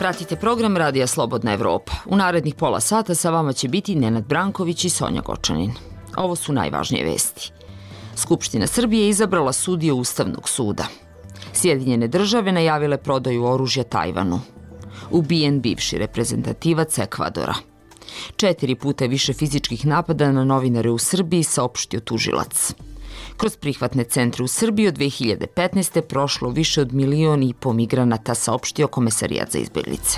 Pratite program Radija Slobodna Evropa. U narednih pola sata sa vama će biti Nenad Branković i Sonja Gočanin. Ovo su najvažnije vesti. Skupština Srbije izabrala sudije Ustavnog suda. Sjedinjene države najavile prodaju oružja Tajvanu. Ubijen bivši reprezentativac Ekvadora. 4 puta više fizičkih napada na novinare u Srbiji, saopštio tužilac. Kroz prihvatne centre u Srbiji od 2015. prošlo više od 1,5 miliona migranata, saopštio Komesarijat za izbeglice.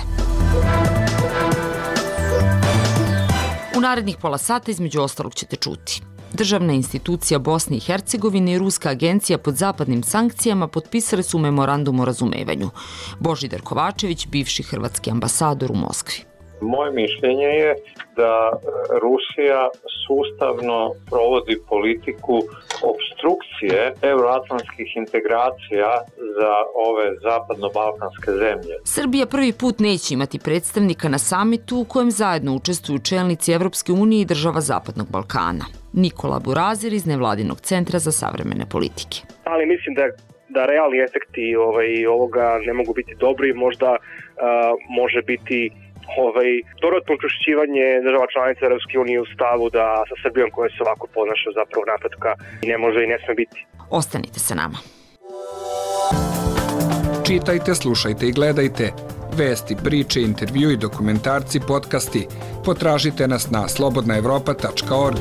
U narednih pola sata između ostalog ćete čuti. Državna institucija Bosne i Hercegovine i Ruska agencija pod zapadnim sankcijama potpisale su memorandum o razumevanju. Božidar Kovačević, bivši hrvatski ambasador u Moskvi. Moje mišljenje je da Rusija sustavno provodi politiku opstrukcije euroatlantskih integracija za ove zapadno-balkanske zemlje. Srbija prvi put neće imati predstavnika na samitu u kojem zajedno učestvuju čelnici Evropske unije i država Zapadnog Balkana. Nikola Burazir iz Nevladinog centra za savremene politike. Ali mislim da realni efekti ovoga ne mogu biti dobri, možda može biti dodatno učvršćivanje država članica Europske unije u stavu da sa Srbijom koja se ovako ponaša zapravo napretka ne može i ne sme biti. Ostanite sa nama. Čitajte, slušajte i gledajte vesti, priče, intervjui, dokumentarci, podcasti. Potražite nas na slobodnaevropa.org.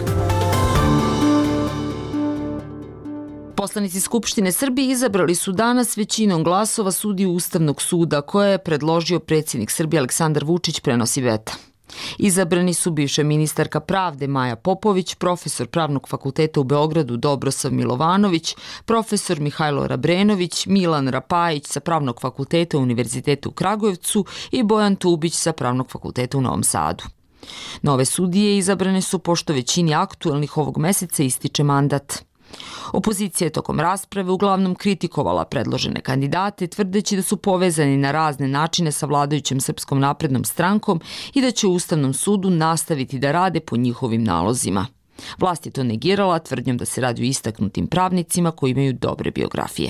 Poslanici Skupštine Srbije izabrali su danas većinom glasova sudiju Ustavnog suda koje je predložio predsjednik Srbije Aleksandar Vučić, prenosi Veta. Izabrani su bivša ministarka pravde Maja Popović, profesor Pravnog fakulteta u Beogradu Dobrosav Milovanović, profesor Mihajlo Rabrenović, Milan Rapajić sa Pravnog fakulteta Univerziteta u Kragujevcu i Bojan Tubić sa Pravnog fakulteta u Novom Sadu. Nove sudije izabrane su pošto većini aktuelnih ovog meseca ističe mandat. Opozicija je tokom rasprave uglavnom kritikovala predložene kandidate, tvrdeći da su povezani na razne načine sa vladajućom Srpskom naprednom strankom i da će u Ustavnom sudu nastaviti da rade po njihovim nalozima. Vlast je to negirala tvrdnjom da se radi o istaknutim pravnicima koji imaju dobre biografije.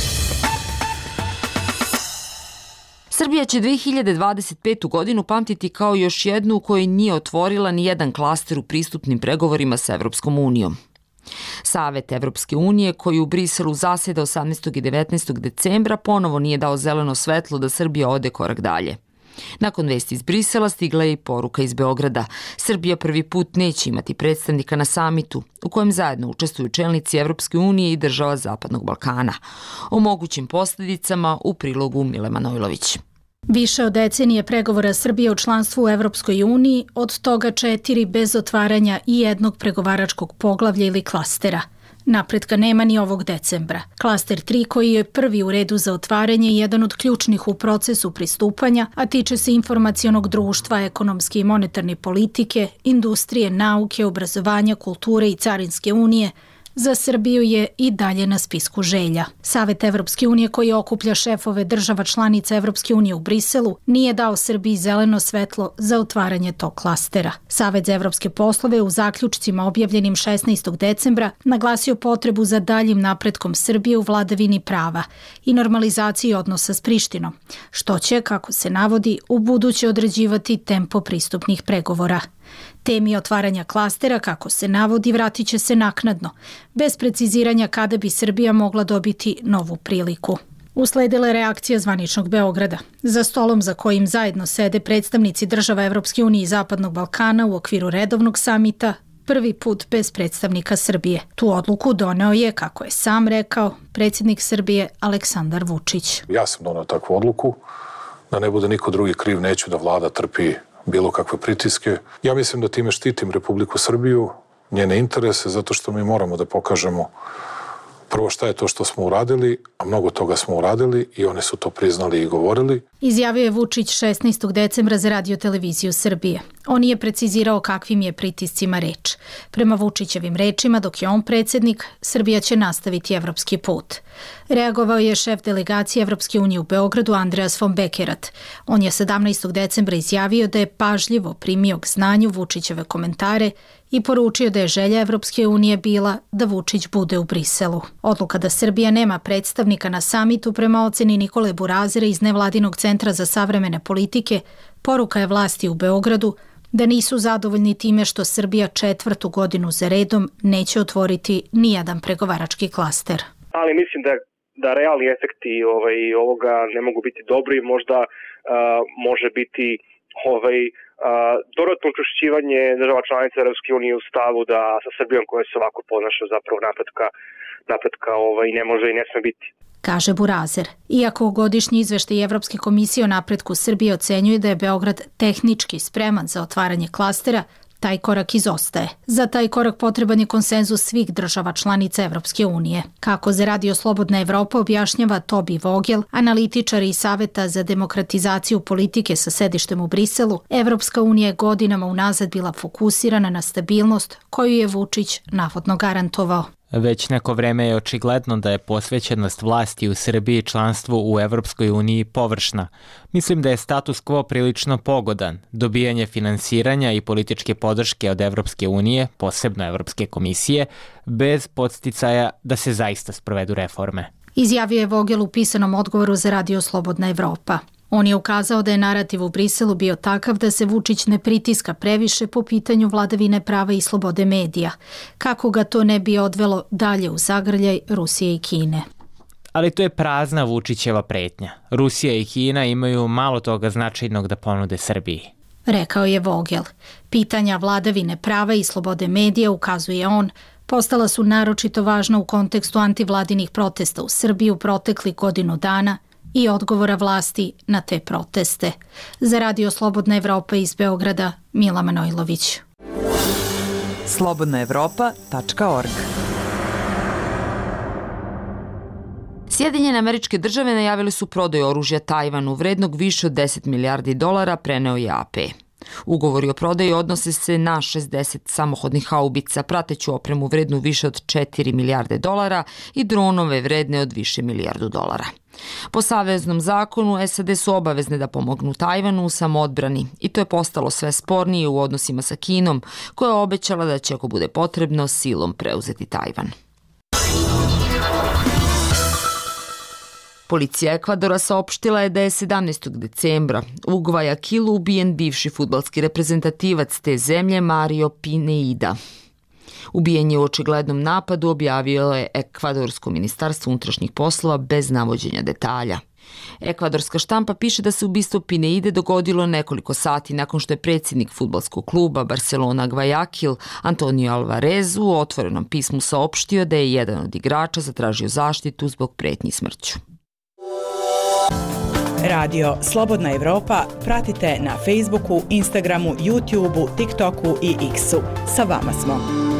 Srbija će 2025. godinu pamtiti kao još jednu u kojoj nije otvorila ni jedan klaster u pristupnim pregovorima sa Evropskom unijom. Savet Evropske unije, koji u Briselu zaseda 18. i 19. decembra, ponovo nije dao zeleno svetlo da Srbija ode korak dalje. Nakon vesti iz Brisela stigla je i poruka iz Beograda. Srbija prvi put neće imati predstavnika na samitu, u kojem zajedno učestvuju čelnici Evropske unije i država Zapadnog Balkana. O mogućim posljedicama u prilogu Mile Manojlović. Više od decenije pregovora Srbije o članstvu u Evropskoj uniji, od toga 4 bez otvaranja i jednog pregovaračkog poglavlja ili klastera. Napretka nema ni ovog decembra. Klaster 3, koji je prvi u redu za otvaranje i jedan od ključnih u procesu pristupanja, a tiče se informacionog društva, ekonomske i monetarne politike, industrije, nauke, obrazovanja, kulture i carinske unije, za Srbiju je i dalje na spisku želja. Savet Evropske unije, koji okuplja šefove država članica Evropske unije u Briselu, nije dao Srbiji zeleno svetlo za otvaranje tog klastera. Savet za evropske poslove u zaključcima objavljenim 16. decembra naglasio potrebu za daljim napretkom Srbije u vladavini prava i normalizaciji odnosa s Prištinom, što će, kako se navodi, ubuduće određivati tempo pristupnih pregovora. Temi otvaranja klastera, kako se navodi, vratit će se naknadno, bez preciziranja kada bi Srbija mogla dobiti novu priliku. Usledila je reakcija zvaničnog Beograda. Za stolom za kojim zajedno sede predstavnici država Evropske unije i Zapadnog Balkana u okviru redovnog samita, prvi put bez predstavnika Srbije. Tu odluku doneo je, kako je sam rekao, predsjednik Srbije Aleksandar Vučić. Ja sam doneo takvu odluku, da ne bude niko drugi kriv, neću da vlada trpi bilo kakve pritiske. Ja mislim da time štitim Republiku Srbiju, njene interese, zato što mi moramo da pokažemo prvo šta je to što smo uradili, a mnogo toga smo uradili i oni su to priznali i govorili. Izjavio je Vučić 16. decembra za Radio-televiziju Srbije. On je precizirao kakvim je pritiscima reč. Prema Vučićevim rečima, dok je on predsjednik, Srbija će nastaviti evropski put. Reagovao je šef delegacije Evropske unije u Beogradu Andreas von Bekerat. On je 17. decembra izjavio da je pažljivo primio k znanju Vučićeve komentare i poručio da je želja Evropske unije bila da Vučić bude u Briselu. Odluka da Srbija nema predstavnika na samitu prema oceni Nikole Burazira iz Nevladinog centra centra za savremene politike, poruka je vlasti u Beogradu da nisu zadovoljni time što Srbija 4. godinu za redom neće otvoriti nijedan pregovarački klaster. Ali mislim da realni efekti ovoga ne mogu biti dobri, možda može biti dodatno učvršćivanje država članica Evropske unije u stavu da sa Srbijom koja se ovako ponaša zapravo napretka ne može i ne sme biti. Kaže Burazer. Iako godišnji izveštaj Evropske komisije o napretku Srbije ocenjuje da je Beograd tehnički spreman za otvaranje klastera, taj korak izostaje. Za taj korak potreban je konsenzus svih država članica Evropske unije. Kako za Radio Slobodna Evropa objašnjava Tobi Vogel, analitičar iz Saveta za demokratizaciju politike sa sedištem u Briselu, Evropska unija je godinama unazad bila fokusirana na stabilnost koju je Vučić navodno garantovao. Već neko vreme je očigledno da je posvećenost vlasti u Srbiji članstvu u Evropskoj uniji površna. Mislim da je status quo prilično pogodan. Dobijanje finansiranja i političke podrške od Evropske unije, posebno Evropske komisije, bez podsticaja da se zaista sprovedu reforme. Izjavio je Vogel u pisanom odgovoru za Radio Slobodna Evropa. On je ukazao da je narativ u Briselu bio takav da se Vučić ne pritiska previše po pitanju vladavine prava i slobode medija, kako ga to ne bi odvelo dalje u zagrljaj Rusije i Kine. Ali to je prazna Vučićeva pretnja. Rusija i Kina imaju malo toga značajnog da ponude Srbiji. Rekao je Vogel. Pitanja vladavine prava i slobode medija, ukazuje on, postala su naročito važna u kontekstu antivladinih protesta u Srbiji u proteklih godinu dana i odgovora vlasti na te proteste. Za Radio Slobodna Evropa iz Beograda, Mila Manojlović. slobodnaevropa.org. Sjedinjene Američke Države najavili su prodaju oružja Tajvanu vrednog više od 10 milijardi dolara, preneo je AP. Ugovori o prodaji odnose se na 60 samohodnih haubica, prateću opremu vrednu više od 4 milijarde dolara i dronove vredne od više milijardu dolara. Po saveznom zakonu, SAD su obavezne da pomognu Tajvanu u samoodbrani i to je postalo sve spornije u odnosima sa Kinom, koja je obećala da će, ako bude potrebno, silom preuzeti Tajvan. Policija Ekvadora saopštila je da je 17. decembra u Guayaquilu ubijen bivši fudbalski reprezentativac te zemlje Mario Pineda. Ubijen je u očiglednom napadu, objavio je Ekvadorsko ministarstvo unutrašnjih poslova bez navođenja detalja. Ekvadorska štampa piše da se ubistvo Pineide dogodilo nekoliko sati nakon što je predsjednik fudbalskog kluba Barcelona Guayaquil Antonio Alvarez u otvorenom pismu saopštio da je jedan od igrača zatražio zaštitu zbog pretnji smrću. Radio Slobodna Evropa pratite na Facebooku, Instagramu, YouTubeu, TikToku i X-u. Sa vama smo.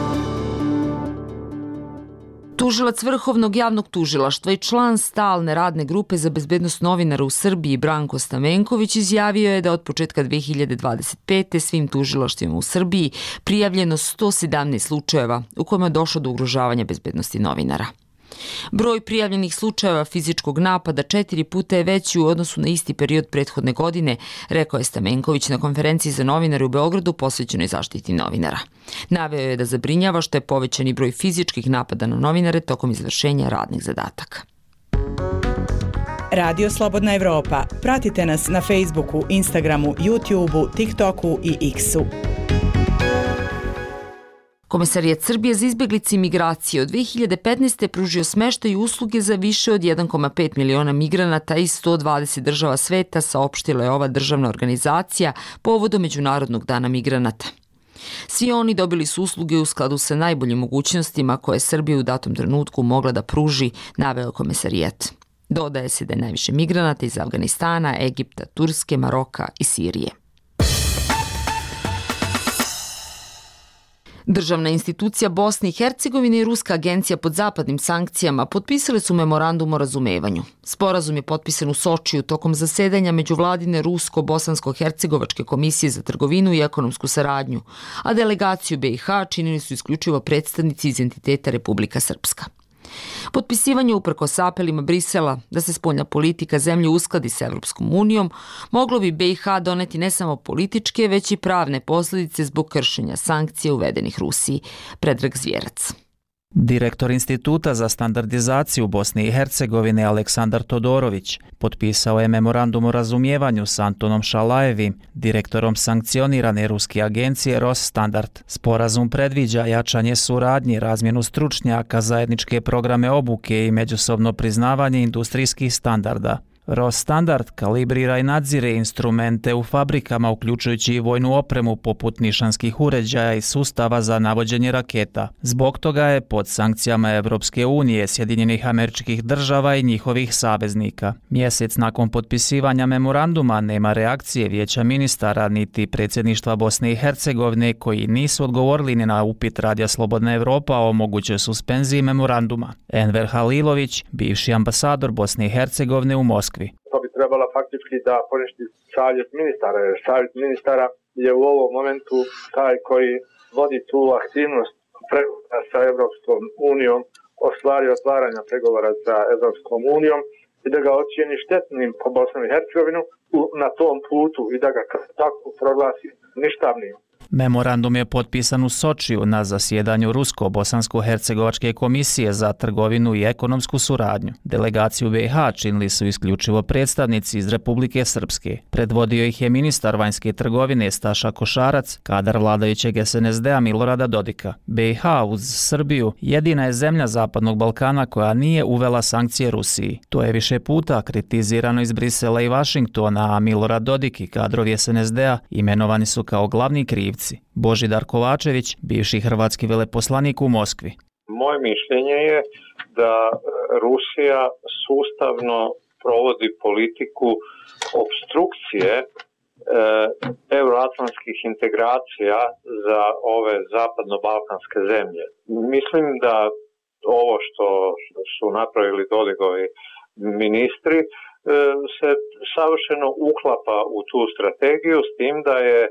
Tužilac Vrhovnog javnog tužilaštva i član stalne radne grupe za bezbednost novinara u Srbiji Branko Stamenković izjavio je da od početka 2025. svim tužilaštvima u Srbiji prijavljeno 117 slučajeva u kojima je došlo do ugrožavanja bezbednosti novinara. Broj prijavljenih slučajeva fizičkog napada 4 puta je veći u odnosu na isti period prethodne godine, rekao je Stamenković na konferenciji za novinare u Beogradu posvećenoj zaštiti novinara. Naveo je da zabrinjava što je povećani broj fizičkih napada na novinare tokom izvršenja radnih zadataka. Radio Slobodna Evropa. Pratite nas na Facebooku, Instagramu, YouTubeu, TikToku i X-u. Komesarijat Srbije za izbeglice i migracije od 2015. pružio smeštaj i usluge za više od 1,5 miliona migranata iz 120 država sveta, saopštila je ova državna organizacija povodom Međunarodnog dana migranata. Svi oni dobili su usluge u skladu sa najboljim mogućnostima koje je Srbija u datom trenutku mogla da pruži, naveo komesarijat. Dodaje se da je najviše migranata iz Afganistana, Egipta, Turske, Maroka i Sirije. Državna institucija Bosne i Hercegovine i Ruska agencija pod zapadnim sankcijama potpisale su memorandum o razumevanju. Sporazum je potpisan u Sočiju tokom zasedanja međuvladine Rusko-Bosansko-Hercegovačke komisije za trgovinu i ekonomsku saradnju, a delegaciju BiH činili su isključivo predstavnici iz entiteta Republika Srpska. Potpisivanje uprkos apelima Brisela da se spoljna politika zemlje uskladi sa Evropskom unijom moglo bi BiH doneti ne samo političke, već i pravne posljedice zbog kršenja sankcija uvedenih Rusiji. Predrag Zvjerac. Direktor Instituta za standardizaciju Bosne i Hercegovine Aleksandar Todorović potpisao je memorandum o razumijevanju s Antonom Šalajevim, direktorom sankcionirane ruske agencije Rosstandard. Sporazum predviđa jačanje suradnje, razmjenu stručnjaka, zajedničke programe obuke i međusobno priznavanje industrijskih standarda. Rosstandard kalibrira i nadzire instrumente u fabrikama, uključujući i vojnu opremu poput nišanskih uređaja i sustava za navođenje raketa. Zbog toga je pod sankcijama Evropske unije, Sjedinjenih Američkih Država i njihovih saveznika. Mjesec nakon potpisivanja memoranduma nema reakcije Vijeća ministara niti predsjedništva Bosne i Hercegovine, koji nisu odgovorili ni na upit Radija Slobodna Evropa o mogućoj suspenziji memoranduma. Enver Halilović, bivši ambasador Bosne i Hercegovine u Moskvi. To bi trebalo faktički da poništi savjet ministara, jer savjet ministara je u ovom momentu taj koji vodi tu aktivnost pregovora sa Evropskom unijom o stvari otvaranja pregovora sa Evropskom unijom i da ga ocijeni štetnim po Bosnu i Hercegovinu na tom putu i da ga tako proglasi ništavnim. Memorandum je potpisan u Sočiju na zasjedanju Rusko-Bosansko-Hercegovačke komisije za trgovinu i ekonomsku suradnju. Delegaciju BiH činili su isključivo predstavnici iz Republike Srpske. Predvodio ih je ministar vanjske trgovine Staša Košarac, kadar vladajućeg SNSD-a Milorada Dodika. BiH uz Srbiju jedina je zemlja Zapadnog Balkana koja nije uvela sankcije Rusiji. To je više puta kritizirano iz Brisela i Vašingtona, a Milorad Dodik i kadrovi SNSD-a imenovani su kao glavni krivci. Božidar Kovačević, bivši hrvatski veleposlanik u Moskvi. Moje mišljenje je da Rusija sustavno provodi politiku obstrukcije euroatlantskih integracija za ove zapadno-balkanske zemlje. Mislim da ovo što su napravili Dodigovi ministri se savršeno uklapa u tu strategiju, s tim da je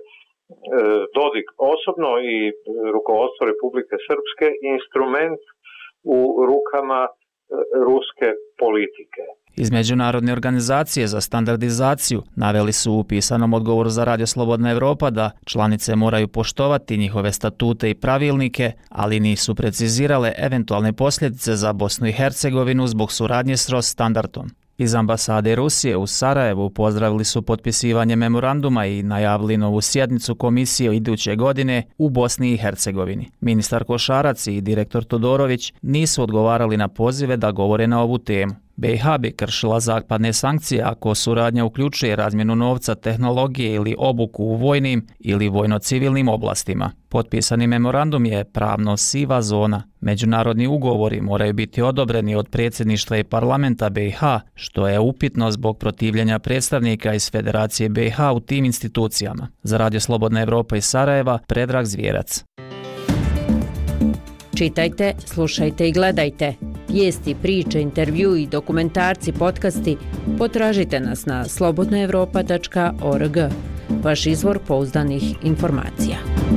Dodik osobno i rukovodstvo Republike Srpske instrument u rukama ruske politike. Iz Međunarodne organizacije za standardizaciju naveli su u pisanom odgovoru za Radio Slobodna Evropa da članice moraju poštovati njihove statute i pravilnike, ali nisu precizirale eventualne posljedice za Bosnu i Hercegovinu zbog suradnje s Rosstandardom. Iz ambasade Rusije u Sarajevu pozdravili su potpisivanje memoranduma i najavili novu sjednicu komisije iduće godine u Bosni i Hercegovini. Ministar Košarac i direktor Todorović nisu odgovarali na pozive da govore na ovu temu. BiH bi kršila zapadne sankcije ako suradnja uključuje razmjenu novca, tehnologije ili obuku u vojnim ili vojno-civilnim oblastima. Potpisani memorandum je pravno siva zona. Međunarodni ugovori moraju biti odobreni od predsjedništva i parlamenta BiH, što je upitno zbog protivljenja predstavnika iz Federacije BiH u tim institucijama. Za Radio Slobodna Evropa iz Sarajeva, Predrag Zvijerac. Čitajte, slušajte i gledajte. Vijesti, priče, intervju i dokumentarci, podcasti potražite nas na slobodnaevropa.org. Vaš izvor pouzdanih informacija.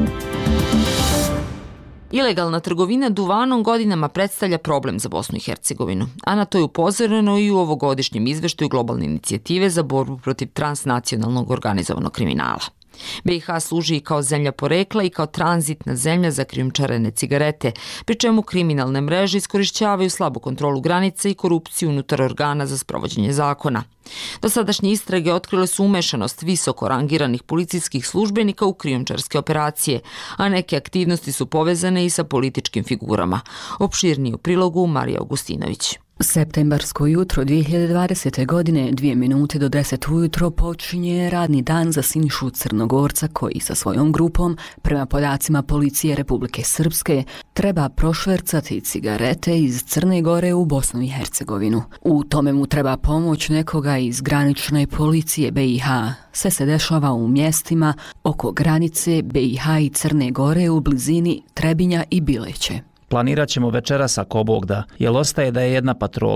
Ilegalna trgovina duvanom godinama predstavlja problem za Bosnu i Hercegovinu, a na to je upozoreno i u ovogodišnjem izveštaju globalne inicijative za borbu protiv transnacionalnog organizovanog kriminala. BiH služi i kao zemlja porekla i kao tranzitna zemlja za krijumčarene cigarete, pri čemu kriminalne mreže iskorišćavaju slabu kontrolu granica i korupciju unutar organa za sprovođenje zakona. Dosadašnje istrage otkrile su umešanost visoko rangiranih policijskih službenika u krijumčarske operacije, a neke aktivnosti su povezane i sa političkim figurama. Opširnije u prilogu Marija Augustinović. Septembarsko jutro 2020. godine, 2 minute do 10 ujutro, počinje radni dan za Sinišu Crnogorca koji sa svojom grupom, prema podacima policije Republike Srpske, treba prošvercati cigarete iz Crne Gore u Bosnu i Hercegovinu. U tome mu treba pomoć nekoga iz granične policije BiH. Sve se dešava u mjestima oko granice BiH i Crne Gore u blizini Trebinja i Bileće. Planirat ćemo večeras ako Bog da, jer ostaje da je jedna patrola.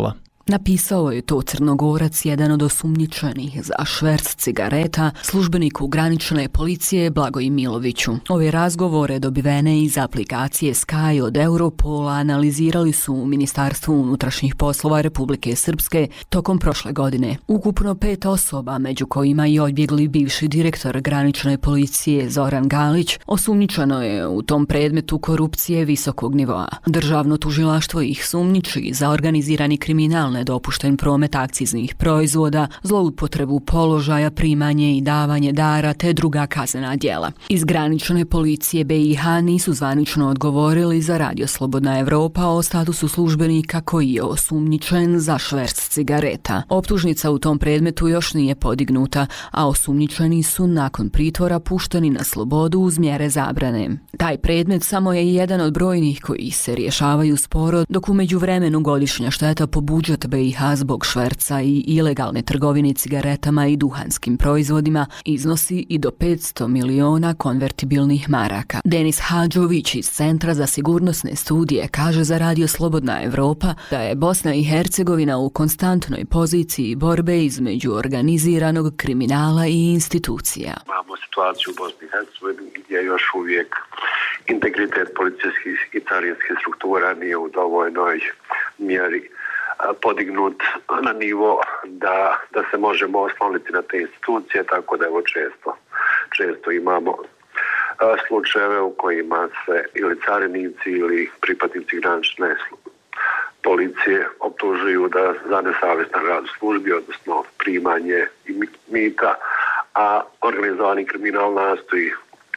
Napisao je to Crnogorac, jedan od osumnjičenih za šverc cigareta, službeniku granične policije Blagoji Miloviću. Ove razgovore dobivene iz aplikacije Sky od Europola analizirali su u Ministarstvu unutrašnjih poslova Republike Srpske tokom prošle godine. Ukupno 5 osoba, među kojima i odbjegli bivši direktor granične policije Zoran Galić, osumnjičeno je u tom predmetu korupcije visokog nivoa. Državno tužilaštvo ih sumnjiči za organizirani kriminal, nedopušten promet akciznih proizvoda, zloupotrebu položaja, primanje i davanje dara te druga kaznena djela. Iz granične policije BiH nisu zvanično odgovorili za Radio Slobodna Evropa o statusu službenika koji je osumnjičen za šverc cigareta. Optužnica u tom predmetu još nije podignuta, a osumnjičeni su nakon pritvora pušteni na slobodu uz mjere zabrane. Taj predmet samo je jedan od brojnih koji se rješavaju sporo, dok u međuvremenu godišnja šteta po budžet BiH zbog šverca i ilegalne trgovine cigaretama i duhanskim proizvodima iznosi i do 500 miliona konvertibilnih maraka. Denis Hadžović iz Centra za sigurnosne studije kaže za Radio Slobodna Evropa da je Bosna i Hercegovina u konstantnoj poziciji borbe između organiziranog kriminala i institucija. Imamo situaciju u Bosni i Hercegovini gdje još uvijek integritet policijskih i carinskih struktura nije u dovoljnoj mjeri podignut na nivo da se možemo osloniti na te institucije, tako da evo često imamo slučajeve u kojima se ili carinici ili pripadnici granične policije optužuju za nesavjestan rad u službi, odnosno primanje mita, a organizovani kriminal nastoji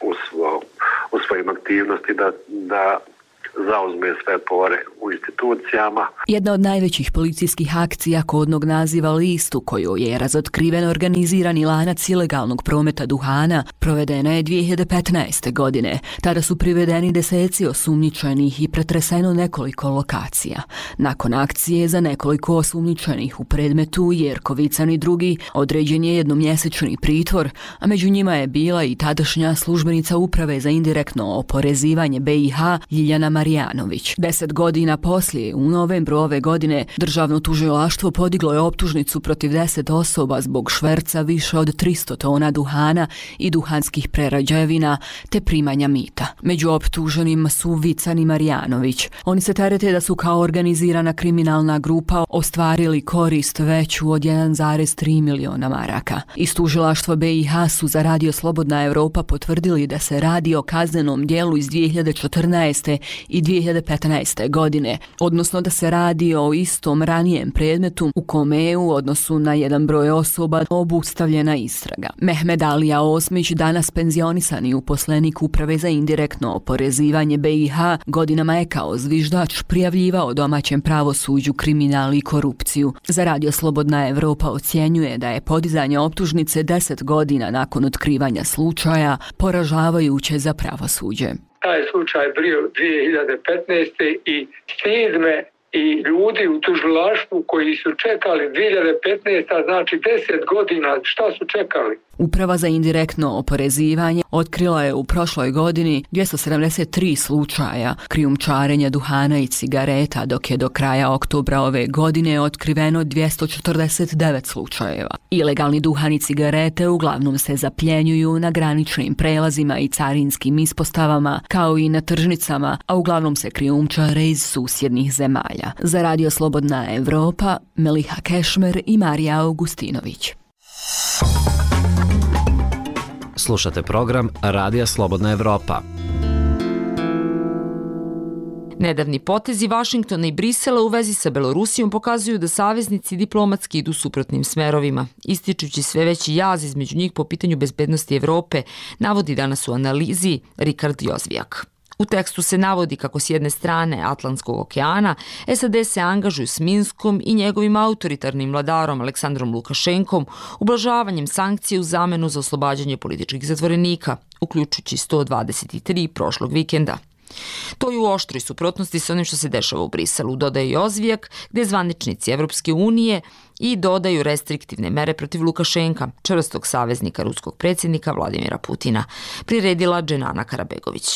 u svojim aktivnosti da zauzme sve pore u institucijama. Jedna od najvećih policijskih akcija kodnog naziva Listu, koju je razotkriven organizirani lanac ilegalnog prometa duhana, provedena je 2015. godine. Tada su privedeni deseci osumnjičenih i pretreseno nekoliko lokacija. Nakon akcije za nekoliko osumnjičenih u predmetu Jerkovican i drugi određen je jednomjesečni pritvor, a među njima je bila i tadašnja službenica Uprave za indirektno oporezivanje BiH Ljiljana Marijanović. 10 godina poslije, u novembru ove godine, državno tužilaštvo podiglo je optužnicu protiv 10 osoba zbog šverca više od 300 tona duhana i duhanskih prerađevina te primanja mita. Među optuženima su Vican i Marijanović. Oni se terete da su kao organizirana kriminalna grupa ostvarili korist veću od 1,3 miliona maraka. Iz tužilaštva BiH su za Radio Slobodna Evropa potvrdili da se radi o kaznenom djelu iz 2014. i 2015. godine, odnosno da se radi o istom ranijem predmetu u kome je u odnosu na jedan broj osoba obustavljena istraga. Mehmed Alija Osmić, danas penzionisani uposlenik Uprave za indirektno oporezivanje BiH, godinama je kao zviždač prijavljivao domaćem pravosuđu kriminal i korupciju. Za Radio Slobodna Evropa ocjenjuje da je podizanje optužnice 10 godina nakon otkrivanja slučaja poražavajuće za pravosuđe. Taj slučaj bio 2015. i 2007. i ljudi u tužilaštvu koji su čekali 2015. znači 10 godina, šta su čekali? Uprava za indirektno oporezivanje otkrila je u prošloj godini 273 slučaja krijumčarenja duhana i cigareta, dok je do kraja oktobra ove godine otkriveno 249 slučajeva. Ilegalni duhan i cigarete uglavnom se zapljenjuju na graničnim prelazima i carinskim ispostavama, kao i na tržnicama, a uglavnom se krijumčare iz susjednih zemalja. Za Radio Slobodna Evropa, Meliha Kešmer i Marija Augustinović. Slušate program Radija Slobodna Evropa. Nedavni potezi Vašingtona i Brisela u vezi sa Belorusijom pokazuju da saveznici diplomatski idu suprotnim smerovima, ističući sve veći jaz između njih po pitanju bezbednosti Evrope, navodi danas u analizi Rikard Jozvijak. U tekstu se navodi kako s jedne strane Atlantskog okeana SAD se angažuju s Minskom i njegovim autoritarnim vladarom Aleksandrom Lukašenkom, ublažavanjem sankcije u zamenu za oslobađanje političkih zatvorenika, uključujući 123 prošlog vikenda. To je u oštroj suprotnosti s onim što se dešava u Briselu, dodaje Jozvijak, gde zvaničnici Evropske unije i dodaju restriktivne mere protiv Lukašenka, čvrstog saveznika ruskog predsjednika Vladimira Putina, priredila Dženana Karabegović.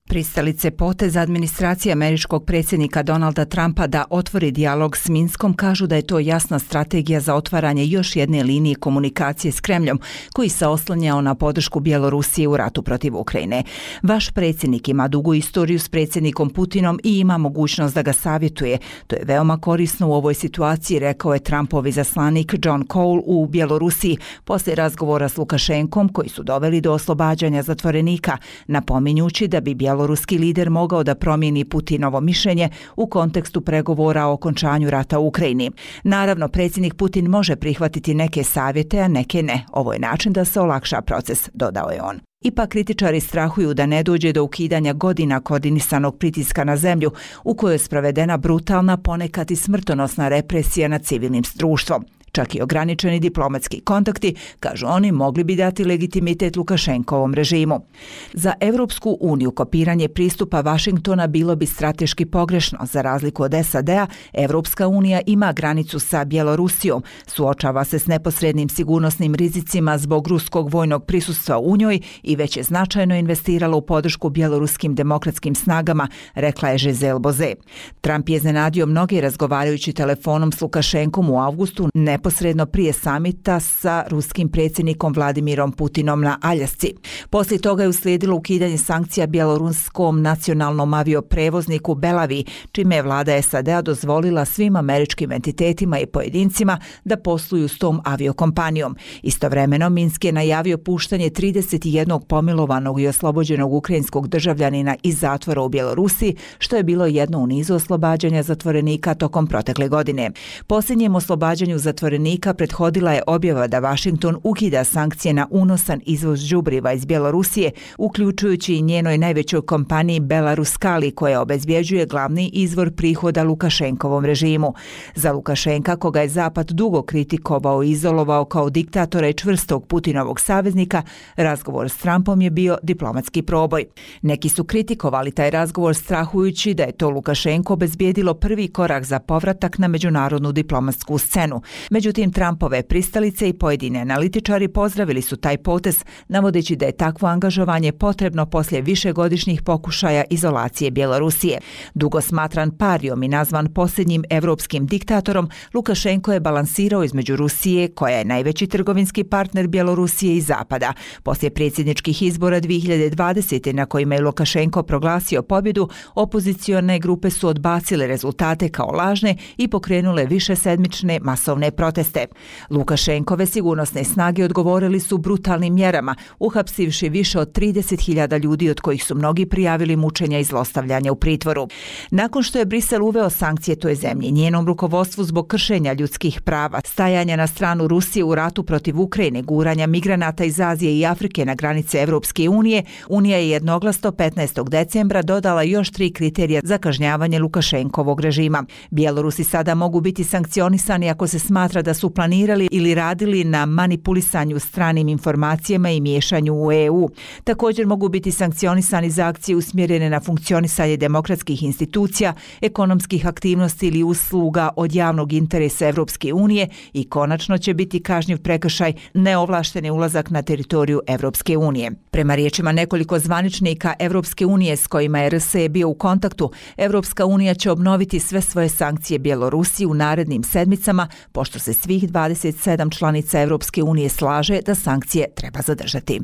Pristalice poteza administracije američkog predsjednika Donalda Trumpa da otvori dijalog s Minskom kažu da je to jasna strategija za otvaranje još jedne linije komunikacije s Kremljom, koji se oslanjao na podršku Bjelorusije u ratu protiv Ukrajine. Vaš predsjednik ima dugu istoriju s predsjednikom Putinom i ima mogućnost da ga savjetuje. To je veoma korisno u ovoj situaciji, rekao je Trumpov izaslanik John Cole u Bjelorusiji poslije razgovora s Lukašenkom koji su doveli do oslobađanja zatvorenika, napominjući da bi bjeloruski lider mogao da promijeni Putinovo mišljenje u kontekstu pregovora o okončanju rata u Ukrajini. Naravno, predsjednik Putin može prihvatiti neke savjete, a neke ne. Ovo je način da se olakša proces, dodao je on. Ipak kritičari strahuju da ne dođe do ukidanja godina koordinisanog pritiska na zemlju u kojoj je sprovedena brutalna, ponekad i smrtonosna represija nad civilnim društvom. Čak i ograničeni diplomatski kontakti, kažu oni, mogli bi dati legitimitet Lukašenkovom režimu. Za Europsku uniju kopiranje pristupa Vašingtona bilo bi strateški pogrešno. Za razliku od SAD-a, Europska unija ima granicu sa Bjelorusijom, suočava se s neposrednim sigurnosnim rizicima zbog ruskog vojnog prisustva u njoj i već je značajno investirala u podršku bjeloruskim demokratskim snagama, rekla je Giselle Bozet. Trump je iznenadio mnoge razgovarajući telefonom s Lukašenkom u avgustu, neposredno prije samita sa ruskim predsjednikom Vladimirom Putinom na Aljasci. Poslije toga je uslijedilo ukidanje sankcija bjeloruskom nacionalnom avioprevozniku Belavi, čime je vlada SAD-a dozvolila svim američkim entitetima i pojedincima da posluju s tom aviokompanijom. Istovremeno, Minsk je najavio puštanje 31 pomilovanog i oslobođenog ukrajinskog državljanina iz zatvora u Bjelorusiji, što je bilo jedno u nizu oslobađanja zatvorenika tokom protekle godine. Posljednjem oslobađanju zatvorenika prethodila je objava da Washington ukida sankcije na unosan izvoz đubriva iz Bjelorusije, uključujući i njenoj najvećoj kompaniji Belaruskali, koja obezbjeđuje glavni izvor prihoda Lukašenkovom režimu. Za Lukašenka, koga je Zapad dugo kritikovao i izolovao kao diktatora i čvrstog Putinovog saveznika, razgovor s Trumpom je bio diplomatski proboj. Neki su kritikovali taj razgovor strahujući da je to Lukašenko obezbijedilo prvi korak za povratak na međunarodnu diplomatsku scenu. Međutim, Trumpove pristalice i pojedine analitičari pozdravili su taj potez, navodeći da je takvo angažovanje potrebno poslije višegodišnjih pokušaja izolacije Bjelorusije. Dugo smatran parijom i nazvan posljednjim evropskim diktatorom, Lukašenko je balansirao između Rusije, koja je najveći trgovinski partner Bjelorusije, i Zapada. Poslije predsjedničkih izbora 2020. na kojima je Lukašenko proglasio pobjedu, opozicione grupe su odbacile rezultate kao lažne i pokrenule višesedmične masovne proteste. Lukašenkove sigurnosne snage odgovorili su brutalnim mjerama, uhapsivši više od 30.000 ljudi, od kojih su mnogi prijavili mučenja i zlostavljanja u pritvoru. Nakon što je Brisel uveo sankcije toj zemlji, njenom rukovodstvu zbog kršenja ljudskih prava, stajanja na stranu Rusije u ratu protiv Ukrajine, guranja migranata iz Azije i Afrike na granice Evropske unije, Unija je jednoglasno 15. decembra dodala još 3 kriterija za kažnjavanje Lukašenkovog režima. Bjelorusi sada mogu biti sankcionisani ako se smatra da su planirali ili radili na manipulisanju stranim informacijama i miješanju u EU. Također mogu biti sankcionisani za akcije usmjerene na funkcionisanje demokratskih institucija, ekonomskih aktivnosti ili usluga od javnog interesa Evropske unije i konačno će biti kažnjiv prekršaj neovlašteni ulazak na teritoriju Evropske unije. Prema riječima nekoliko zvaničnika Evropske unije s kojima je RSE bio u kontaktu, Evropska unija će obnoviti sve svoje sankcije Bjelorusiji u narednim sedmicama, pošto se svih 27 članica Evropske unije slaže da sankcije treba zadržati.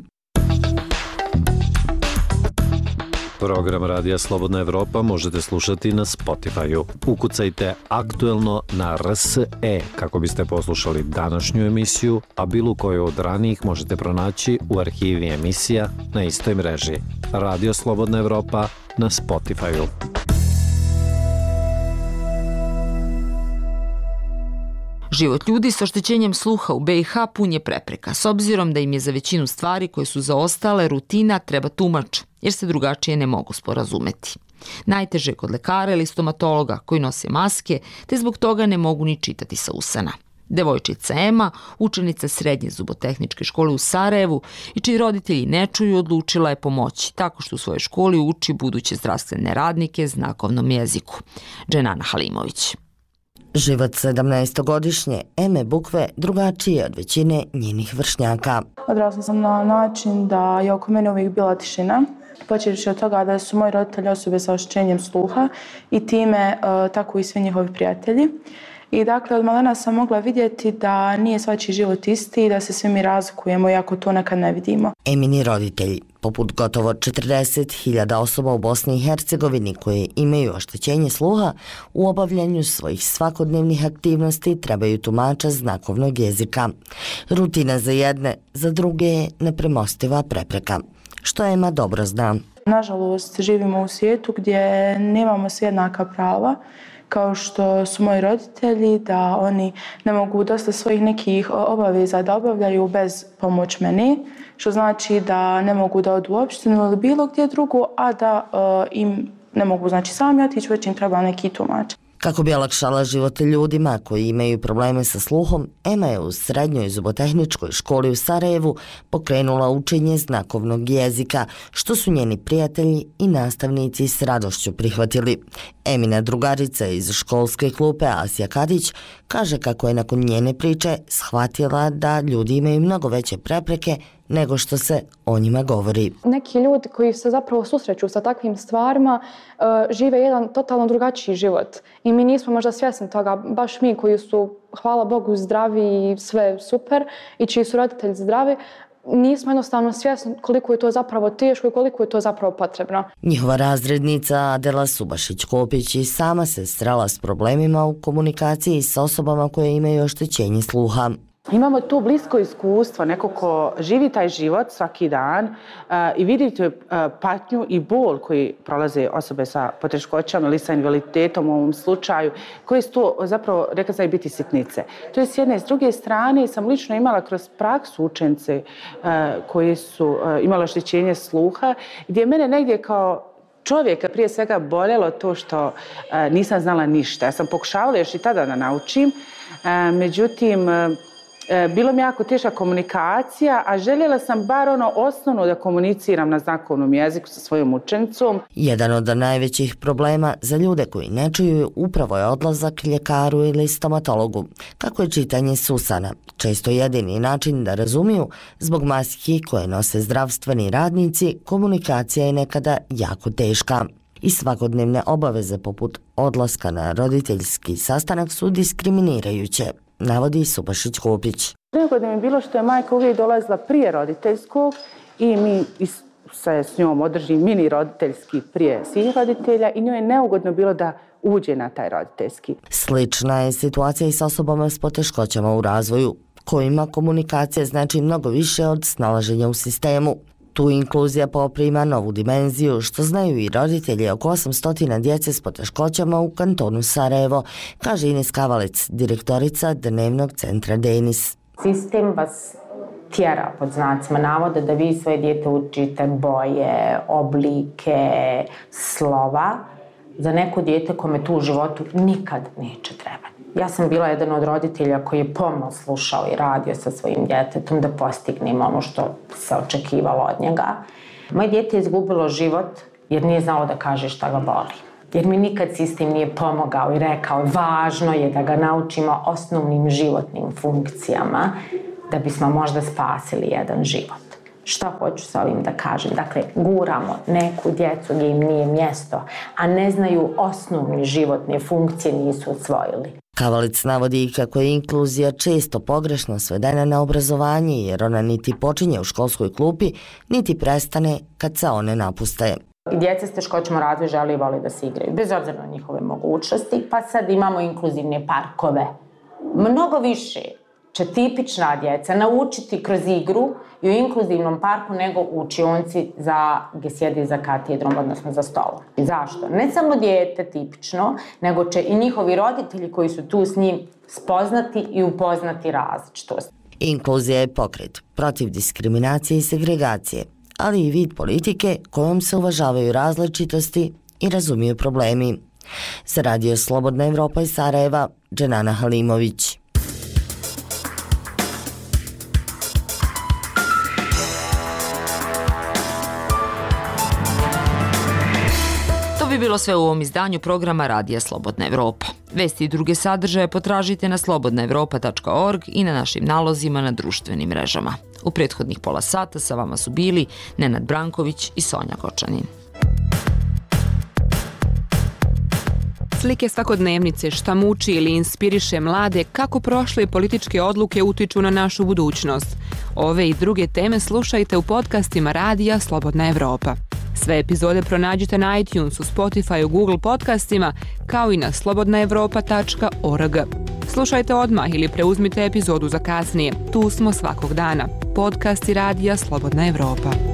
Program Radija Slobodna Evropa možete slušati na Spotify-u. Ukucajte aktuelno na RSE kako biste poslušali današnju emisiju, a bilo koju od ranijih možete pronaći u arhivi emisija na istoj mreži. Radio Slobodna Evropa na Spotify-u. Život ljudi sa oštećenjem sluha u BiH pun je prepreka, s obzirom da im je za većinu stvari koje su zaostale rutina treba tumač, jer se drugačije ne mogu sporazumeti. Najteže je kod lekara ili stomatologa koji nose maske, te zbog toga ne mogu ni čitati sa usana. Devojčica Ema, učenica srednje zubotehničke škole u Sarajevu i čiji roditelji ne čuju, odlučila je pomoći tako što u svojoj školi uči buduće zdravstvene radnike znakovnom jeziku. Dženana Halimović. Život 17-godišnje Eme Bukve drugačiji je od većine njenih vršnjaka. Odrasla sam na način da je oko mene uvijek bila tišina. počevši od toga da su moji roditelji osobe sa oštećenjem sluha i time tako i svi njihovi prijatelji. I dakle, od malena sam mogla vidjeti da nije svačiji život isti i da se svi mi razlikujemo, iako to nekad ne vidimo. Emini roditelji, poput gotovo 40.000 osoba u Bosni i Hercegovini koje imaju oštećenje sluha, u obavljanju svojih svakodnevnih aktivnosti trebaju tumača znakovnog jezika. Rutina za jedne, za druge je nepremostiva prepreka, što Ema dobro zna. Nažalost, živimo u svijetu gdje nemamo svi jednaka prava, kao što su moji roditelji, da oni ne mogu dosta svojih nekih obaveza da obavljaju bez pomoć mene, što znači da ne mogu da odu u opštinu ili bilo gdje drugo, a da im ne mogu sami otići, već im treba neki tumač. Kako bi olakšala život ljudima koji imaju probleme sa sluhom, Ema je u srednjoj zubotehničkoj školi u Sarajevu pokrenula učenje znakovnog jezika, što su njeni prijatelji i nastavnici s radošću prihvatili. Emina drugarica iz školske klupe Asija Kadić kaže kako je nakon njene priče shvatila da ljudi imaju mnogo veće prepreke nego što se o njima govori. Neki ljudi koji se zapravo susreću sa takvim stvarima žive jedan totalno drugačiji život i mi nismo možda svjesni toga, baš mi koji su, hvala Bogu, zdravi i sve super i čiji su roditelji zdravi, nismo jednostavno svjesni koliko je to zapravo teško i koliko je to zapravo potrebno. Njihova razrednica Adela Subašić-Kopić i sama se srela s problemima u komunikaciji s osobama koje imaju oštećenje sluha. Imamo tu blisko iskustvo, neko ko živi taj život svaki dan i vidite patnju i bol koji prolaze osobe sa poteškoćama ili sa invaliditetom u ovom slučaju, koje su to zapravo, rekla sam, biti sitnice. To je s jedne. S druge strane sam lično imala kroz praksu učenice koji su imali oštećenje sluha, gdje je mene negdje kao čovjeka prije svega boljelo to što nisam znala ništa. Ja sam pokušavala još i tada da naučim, međutim, bilo mi jako teška komunikacija, a željela sam bar osnovno da komuniciram na znakovnom jeziku sa svojom učenicom. Jedan od najvećih problema za ljude koji ne čuju upravo je odlazak ljekaru ili stomatologu. Kako je čitanje s usana, često jedini način da razumiju, zbog maski koje nose zdravstveni radnici, komunikacija je nekada jako teška. I svakodnevne obaveze poput odlaska na roditeljski sastanak su diskriminirajuće, navodi Subašić-Kopić. Neugodno mi je bilo što je majka uvijek dolazila prije roditeljskog i mi se s njom održi mini roditeljski prije svih roditelja i njoj je neugodno bilo da uđe na taj roditeljski. Slična je situacija i s osobama s poteškoćama u razvoju, kojima komunikacija znači mnogo više od snalaženja u sistemu. Tu inkluzija poprima novu dimenziju, što znaju i roditelji oko 800 djece s poteškoćama u kantonu Sarajevo, kaže Ines Kavalec, direktorica Dnevnog centra Denis. Sistem vas tjera, pod znacima navoda, da vi svoje dijete učite boje, oblike, slova, za neko dijete kome tu u životu nikad neće trebati. Ja sam bila jedan od roditelja koji je pomno slušao i radio sa svojim djetetom da postignem ono što se očekivalo od njega. Moje dijete je izgubilo život jer nije znalo da kaže šta ga boli. Jer mi nikad sistem nije pomogao i rekao važno je da ga naučimo osnovnim životnim funkcijama da bismo možda spasili jedan život. Šta hoću sa ovim da kažem? Dakle, guramo neku djecu gdje im nije mjesto, a ne znaju osnovne životne funkcije, nisu usvojili. Kavalic navodi i kako je inkluzija često pogrešno svedena na obrazovanje, jer ona niti počinje u školskoj klupi, niti prestane kad se one napuste. I djeca s teškoćama u razvoju žele i vole da se igraju, bez obzira na njihove mogućnosti, pa sad imamo inkluzivne parkove. Mnogo više će tipična djeca naučiti kroz igru i u inkluzivnom parku nego u učionci gdje sjedi za katedrom, odnosno za stolom. Zašto? Ne samo dijete tipično, nego će i njihovi roditelji koji su tu s njim spoznati i upoznati različitost. Inkluzija je pokret protiv diskriminacije i segregacije, ali i vid politike kojom se uvažavaju različitosti i razumiju problemi. Za Radio Slobodna Evropa iz Sarajeva, Dženana Halimović. Bi bilo sve u ovom izdanju programa Radija Slobodna Evropa. Vesti i druge sadržaje potražite na slobodnaevropa.org i na našim nalozima na društvenim mrežama. U prethodnih pola sata sa vama su bili Nenad Branković i Sonja Kočanin. Slike svakodnevnice, šta muči ili inspiriše mlade, kako prošle političke odluke utiču na našu budućnost. Ove i druge teme slušajte u podcastima Radija Slobodna Evropa. Sve epizode pronađite na iTunesu, Spotifyu, Google podcastima, kao i na slobodnaevropa.org. Slušajte odmah ili preuzmite epizodu za kasnije. Tu smo svakog dana. Podcasti Radija Slobodna Evropa.